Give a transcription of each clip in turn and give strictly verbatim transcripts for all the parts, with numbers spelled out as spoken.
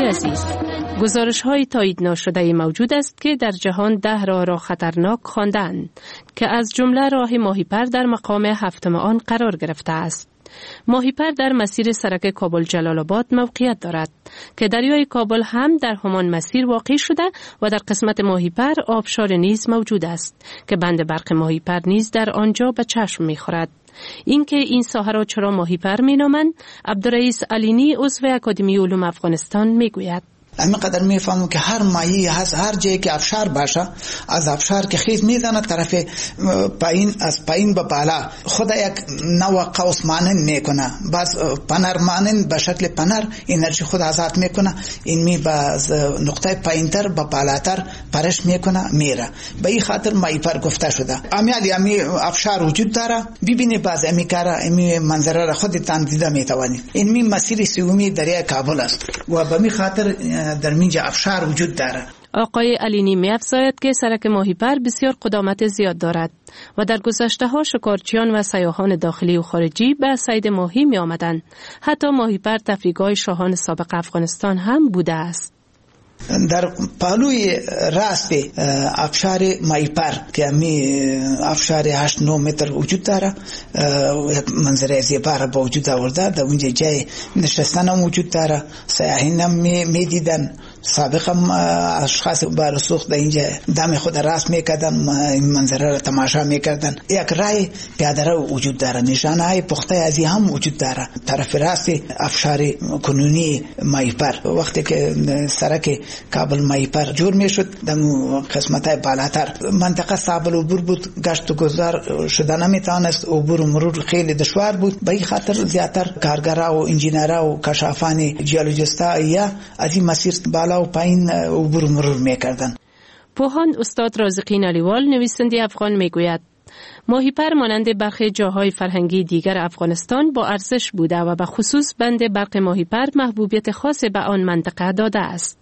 عزیز، گزارش های تایید ناشده موجود است که در جهان ده راه را خطرناک خواندند که از جمله راه ماهیپر در مقام هفتم آن قرار گرفته است. ماهیپر در مسیر سرک کابل جلال آباد موقعیت دارد که دریای کابل هم در همان مسیر واقع شده و در قسمت ماهیپر آبشار نیز موجود است که بند برق ماهیپر نیز در آنجا به چشم می‌خورد. اینکه این ساحه را چرا ماهیپر می‌نامند، عبدالرئیس علینی عضو اکادمی علوم افغانستان میگوید. همین قدر میفهمم که هر مایه هست، هر جایی که افشار باشه، از افشار که خیز میزنه طرف پایین، از پایین به بالا خود یک نوع قوس مانند میکنه، باز پنر مانند به شکل پنر انرژی خود آزاد میکنه، این می باز نقطه پایینتر به بالاتر پرش میکنه میره. به این خاطر ماهیپر گفته شده. امیالی امی افشار وجود داره، ببینی باز امی کارا امی منظره را خودتان دیده میتوانید. این می مسیر سومی دریای کابل است و به می خاطر در اینجا افشار وجود داره. آقای علینی می افزاید که سرک ماهیپر بسیار قدامت زیاد دارد و در گذشته ها شکارچیان و سیاحان داخلی و خارجی به صید ماهی می آمدند. حتی ماهیپر تفریحگاه شاهان سابق افغانستان هم بوده است. در پهلوی راست افشار ماهیپر که می افشار هشت نه متر وجود داره، یک منظره زیبا را با وجود آورده. در اونجا جای نشستن هم وجود داره، سیاحین هم می دیدن. سابق هم اشخاص با رسوخ در اینجا دم خود راست میکردن، این منظره را تماشا میکردن. یک رای پیاده رو وجود داره، نشانه های پخته ازی هم وجود داره. طرف راست افشار کنونی ماهیپر وقتی که سرک کابل ماهیپر جور میشد، در قسمت های بالاتر منطقه صعب العبور بود، گشت و گذار شده نمیتونست، عبور و مرور خیلی دشوار بود. به این خاطر زیادتر کارگرها و انجینرها و کشافان جیولوژیستا یا از این مسیر بالا و پایین عبور و مرور میکردن. پوهان استاد رازقی نالیوال نویسنده افغان میگوید ماهیپر مانند برخی جاهای فرهنگی دیگر افغانستان با ارزش بوده و به خصوص بند برق ماهیپر محبوبیت خاص به آن منطقه داده است.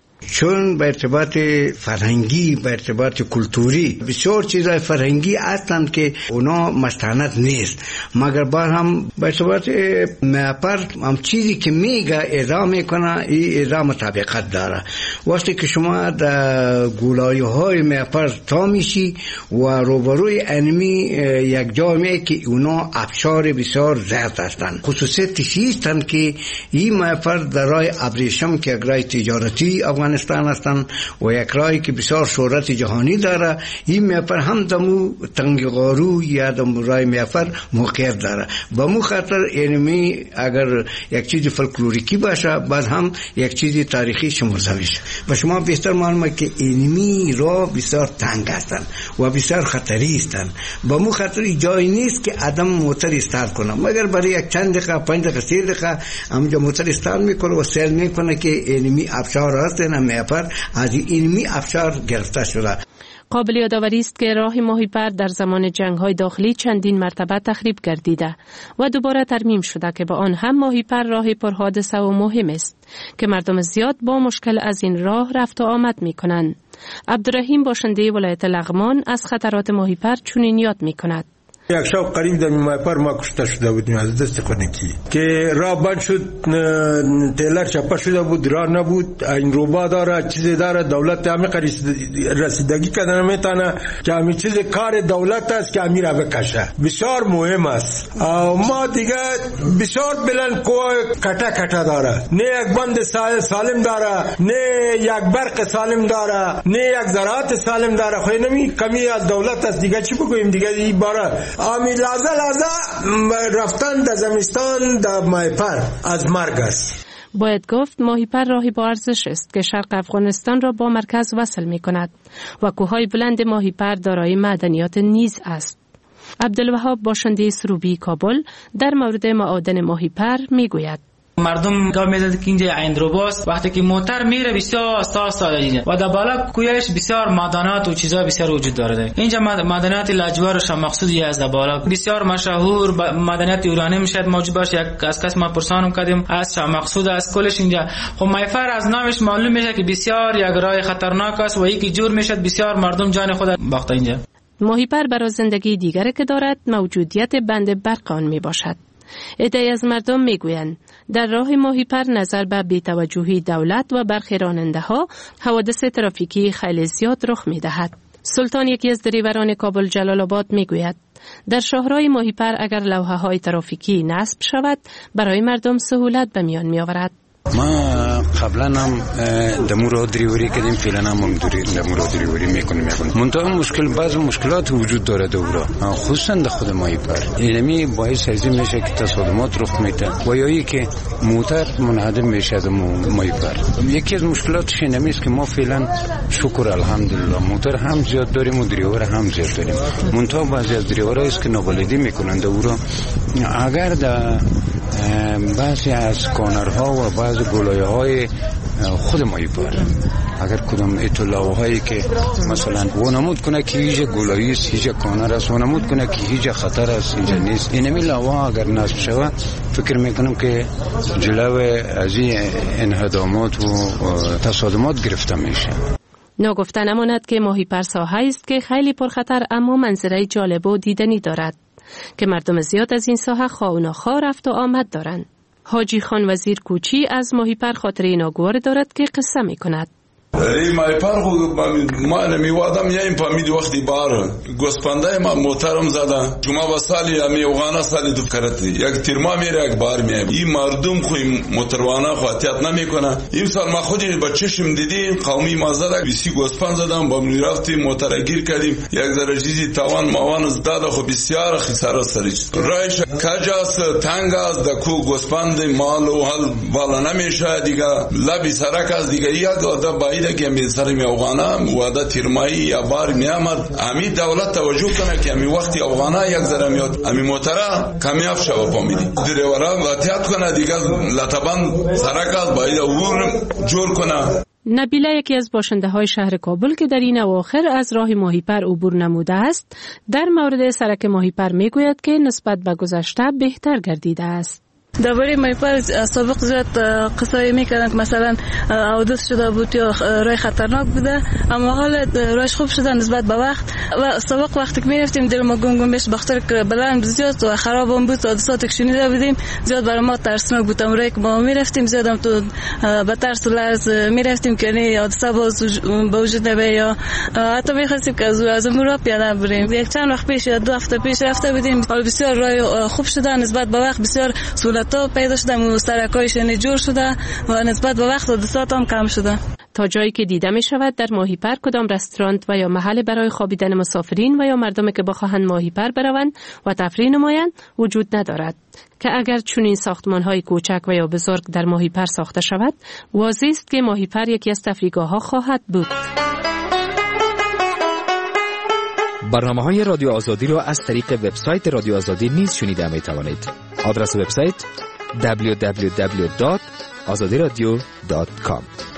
چون به ارتباط فرهنگی، به ارتباط کلتوری بسیار چیزای فرهنگی هستند که اونا مستند نیست، مگر بار هم به ارتباط ماهیپر هم چیزی که میگه ادا میکنه، این ادا مطابقت داره. وقتی که شما در گولایی های ماهیپر تا میشی و روبروی انمی یک جامعه که اونا افشار بسیار زیاد هستند، خصوصیت هستند که این ماهیپر در راه ابریشم که یک راه تجارتی افغانستان هستند و یک راهی که بسیار شهرت جهانی داره، این ماهیپر هم دمو تنگ غارو یا دمو راه ماهیپر موقعیت داره. با مو خاطر اینمی اگر یک چیز فولکلوریکی باشه، بعد هم یک چیز تاریخی شمرده میشه. و شما بهتر معلومه که اینمی راه بسیار تنگ هستند و بسیار خطری هستند. با مو خاطر جایی نیست که آدم موتر استارت کنه، مگر برای یک چند دقیقه، پنج دقیقه، سه دقیقه همونجا موتر استارت میکنه و سیل میکنه که اینمی افشار هست، نه ماهیپر از اینمی افشار گرفته شده. قابل یادآوری است که راه ماهیپر در زمان جنگ‌های داخلی چندین مرتبه تخریب گردیده و دوباره ترمیم شده که با آن هم ماهیپر راه پرحادثه و مهم است که مردم زیاد با مشکل از این راه رفت و آمد می‌کنند. عبدالرحیم باشنده ولایت لغمان از خطرات ماهیپر چنین یاد می‌کند. یک شب قریب در ماهیپر ما کشته شده بودیم از دست خونکی که راه بند شد، تیلر چپا شده بود، راه نبود، این روبا داره، چیزی داره، دولت همه رسیدگی کردن نمیتونه که همین چیز کار دولت است که همین را بکشه. بسیار مهم است. ما دیگه بسیار بلند کوه کتا کتا داره، نه یک بند سالم داره، نه یک برق سالم داره، نه یک زراعت سالم داره. خو نمی کمی از دولت است دیگه، چی بگویم دیگه. این باره آمی لحظه لحظه رفتن در زمستان در ماهیپر از مرگ است. باید گفت ماهیپر راهی با ارزش است که شرق افغانستان را با مرکز وصل می کند و کوههای بلند ماهیپر دارای معدنیات نیز است. عبدالوهاب باشنده سروبی کابل در مورد معادن ماهیپر می گوید. مردم گام میزد که اینجا عندروباست، وقتی که موتر میره بسیار سال سال اینجا و در بالا کویش بسیار معدنات و چیزا بسیار وجود داره. اینجا معدنات لاجورد و مقصودی از در بالا بسیار مشهور معدنات یورانیم شاید موجود باشه. یک از کس ما پرسانم کردیم از مقصود از کلش اینجا. خب ماهیپر از نامش معلوم میشه که بسیار یک راه خطرناک است و یکی جور میشد بسیار مردم جان خود باخته اینجا. ماهیپر برای زندگی دیگری که دارد موجودیت بند برق آن می باشد. عده‌ای از مردم میگویند در راه ماهیپر نظر به بی‌توجهی دولت و برخی راننده‌ها حوادث ترافیکی خیلی زیاد رخ می‌دهد. سلطان یکی از دریوران کابل جلال آباد میگوید در شاهراه ماهیپر اگر لوحه‌های ترافیکی نصب شود برای مردم سهولت به میان می‌آورد. ما قبلا هم دمو را دریوری کردیم، فعلا هم دمو را دریوری میکنیم میکنیم منتها مشکل بعض مشکلات وجود داره دورا، خصوصا در خود ماهیپر. اینمی باعث ازی میشه که تصادمات رخ میده و یا ای که موتر منهدم میشه از ماهیپر. یکی از مشکلاتش اینمی است که ما فعلا شکر الحمدلله موتر هم زیاد داریم و دریور هم زیاد داریم، منتها بعضی از دریورایی است که نابلدی میکنن دورا. اگر در بعضی از کانرها و بعض گلایه های خود ماهیپر اگر کدام اطلاع هایی که مثلا وانمود کنه که هیچ گلایه است، هیچ کانر است، وانمود کنه که هیچ خطر است اینجا نیست، اینمی لوحه اگر نصب شود فکر میکنم که جلو از این انهدامات و تصادمات گرفته میشه. ناگفته نماند که ماهیپر ساحه است که خیلی پرخطر اما منظره جالب و دیدنی دارد که مردم زیاد از این ساحه خواه و ناخواه رفت و آمد دارند. حاجی خان وزیر کوچی از ماهیپر خاطره ناگوار دارد که قصه می کند. این ماهیپر ما نمیوادم یا این فهمید وقتی بار گوسپنده ما موترم زده جمعه و سالی امی اوغانا سالی دو کرتی یک تیرما میره یک بار میه این مردم خوی موتروانه خاطیت نمیکنه. این سال ما خودی با چشم دیدیم قومی ما زده بیسی گوسپند زدم با من رفتیم موتر گیر کردیم یک ذره چیزی توان موان زده خو بسیار خسارت سریش رایش کجاست تنگ است دکو گوسپند مال و حل بالا نمیشه دیگه لبی سرک است دیگه یک داده باید که می سر می افغانا وعده تیرمایی یا بار می آمد امی دولت توجه کنه که امی وقتی افغانا یک ذره میاد امی موتره کمیاب شو فهمیدی دریورا واتیات کنه دیگه لطبان سرکات باید عبور جور کنه. نبیله یکی از باشنده های شهر کابل که در این اواخر از راه ماهیپر عبور نموده است در مورد سرک ماهیپر می گوید که نسبت به گذشته بهتر گردیده است. درباره ماهیپر سابق زیاد قصه میکردن که مثلا حادث شده بود یا راه خطرناک بوده، اما حالا راهش خوب شده نسبت به وقت. و سابق وقتی که میرفتیم دل ما گم گم میشد بخاطر که بلند زیاد و خراب هم بود، حادثاتی که شنیده بودیم زیاد برای ما ترسناک بود. راهی که ما میرفتیم زیاد هم تو با ترس و لرز میرفتیم که نه حادثه باز به وجود نیاد یا حتی میخواستیم که از اون راه پیاده بریم. یک چند وقت پیش یا دو هفته پیش رفته بودیم، حالا بسیار راه خوب شده نسبت به وقت، بسیار سهولت پیدا شده و سرکایش جور شده و نسبت به وقت حادثات هم کم شده. تا جایی که دیده می شود در ماهیپر کدام رستوران و یا محل برای خوابیدن مسافرین و یا مردمی که بخواهند ماهیپر بروند و تفریح نمایند وجود ندارد که اگر چنین ساختمان‌های کوچک و یا بزرگ در ماهیپر ساخته شود واضح است که ماهیپر یکی از تفریحگاه‌ها خواهد بود. برنامه‌های رادیو آزادی را از طریق وبسایت رادیو آزادی نیز شنیده می توانید. آدرس وبسایت دبلیو دبلیو دبلیو دات آزادی رادیو دات کام.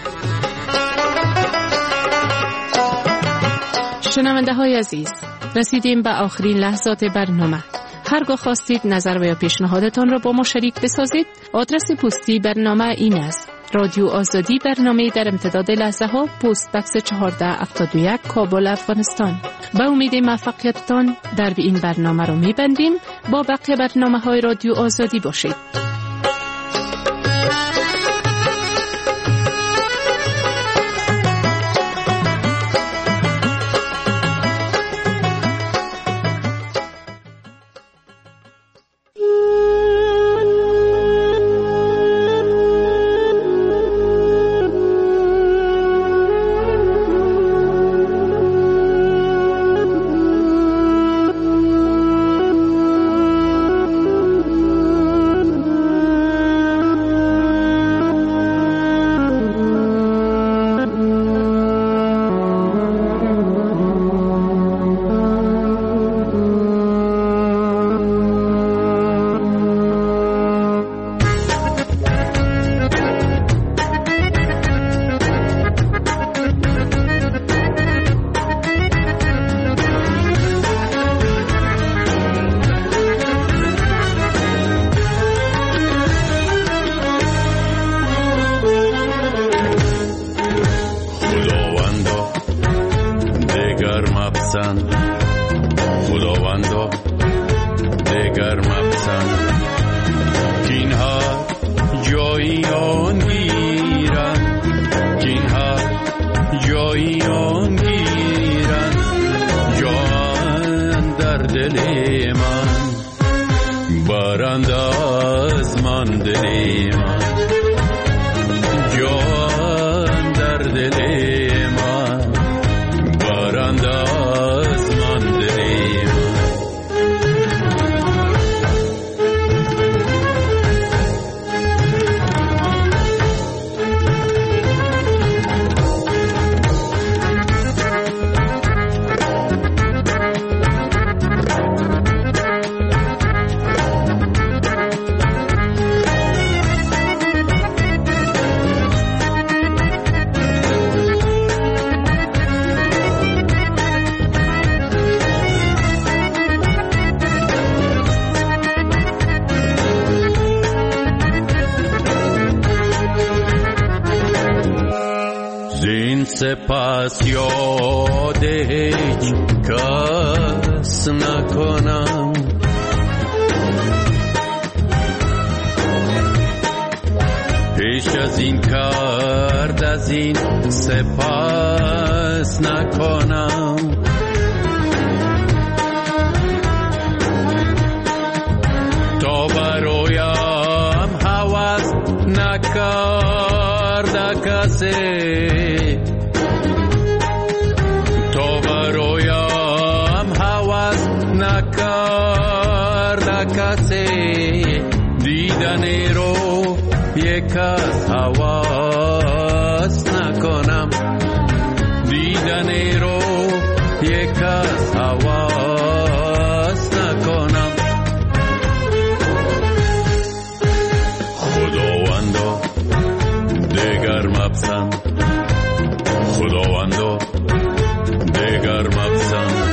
شنونده های عزیز، رسیدیم به آخرین لحظات برنامه. هرگاه خواستید نظر و یا پیشنهادتان را با ما شریک بسازید، آدرس پستی برنامه این است: رادیو آزادی، برنامه در امتداد لحظه ها، پست بکس چهارده هفتاد و یک، کابل، افغانستان. به امید موفقیتتان در این برنامه را می‌بندیم. با بقیه برنامه های رادیو آزادی باشید. من دلی من جان در دلی من بارند از من دلی من سپس یاد هیچ کس نکنم پیش از این کرد از این سپس نکنم تا برایم هوس نکرد کسی نکرد کسی دیدنی رو یک از حواس نکنم دیدنی رو یک از حواس نکنم خداوندا دیگر مپسند خداوندا دیگر مپسند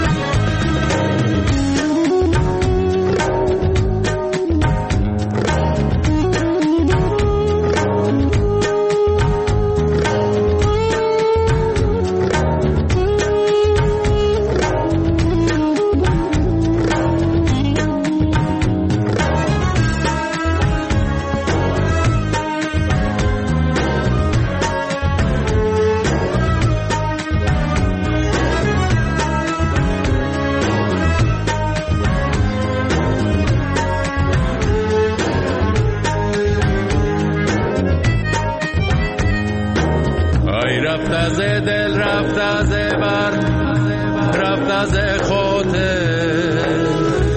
رفت از دل رفت از بر رفت از خاطر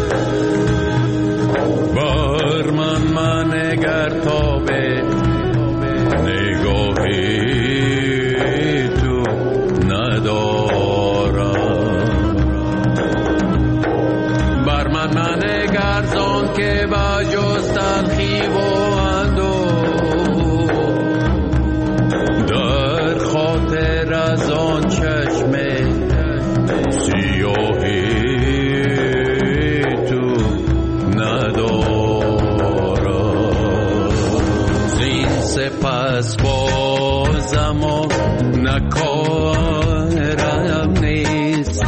بر من من نگر تا به نگاهی تو ندارم بر من من نگر زان که با جز تلخی و خاطر از آن چشم سیاهی تو ندارم زین سپس بازم و نکارم نیست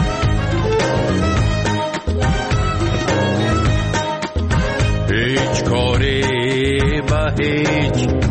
هیچ کاری به هیچ